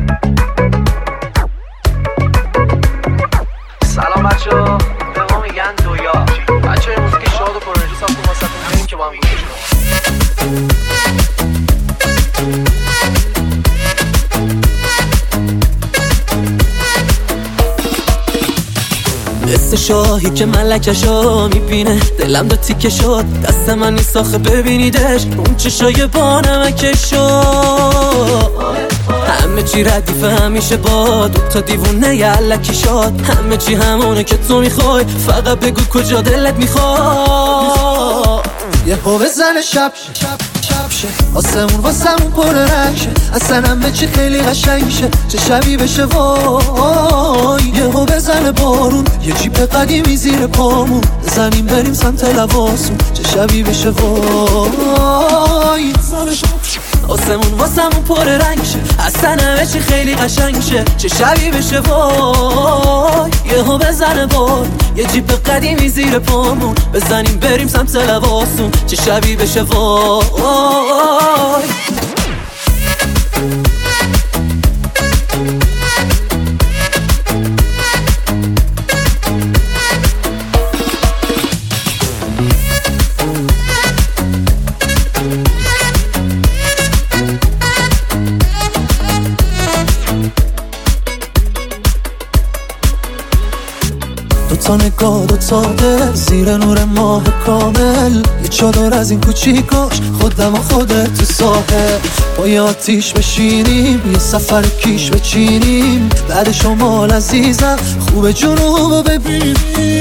سلام بچه‌ها، به ما میگن دویا. بچه‌ها موزیک شاد و پرانرژی ساختم واسهتون، بریم که با هم گوش کنیم. قصه شاهی که ملکشو میبینه، دلم دو تیکه شد، دست من نیست آخه ببینیدش، اون چشای با نمکشو. همه چی ردیفه همیشه با دوتا دیوونه یلکی شد، همه چی همونه که تو میخوای، فقط بگو کجا دلت میخواد. یه پا بزن شب شه، آسمون واسمون پر رنگ شه، اصلا همه چی خیلی قشنگ شه، چه شبی بشه وای. یه پا بزن بارون، یه جیپ قدیمی زیر پامون، بزنیم بریم سمت لواسون، چه شبی بشه وای. آسمون واسمون پر رنگ شه، اصلا همه چی خیلی قشنگ شه، چه شبی بشه وای. یهو بزنه بار، یه جیپ قدیمی زیر پامون، بزنیم بریم سمت لواسون، چه شبی بشه وای. دوتا نگاه دوتا دل زیر نور ماه کامل، یه چادر از این کوچیکاش خودم و خودت تو ساحل، با یه آتیش بشینیم، یه سفر کیش بچینیم، بعد شمال عزیزم خوب جنوب ببینیم.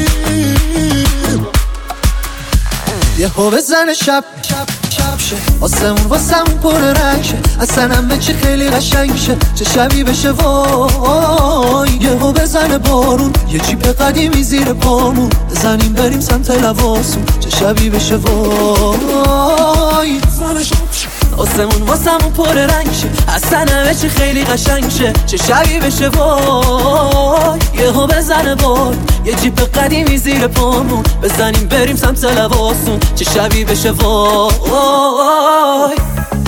یه هو بزن شب شه، آسمون واسمون پر رنگ شه، اصلا همه چی خیلی قشنگ شه، چه شبی بشه وای. یه هو بزن بارون، یه جیپ قدیمی زیر پامون، بزنیم بریم سمت لواسون، چه شبی بشه وای. آسمون واسمون پر رنگ شه، اصلا همه چی خیلی قشنگ شه، چه شبی بشه وای. یهو بزنه بار، یه جیپ قدیمی زیر پامون، بزنیم بریم سمت لواسون، چه شبی بشه وای.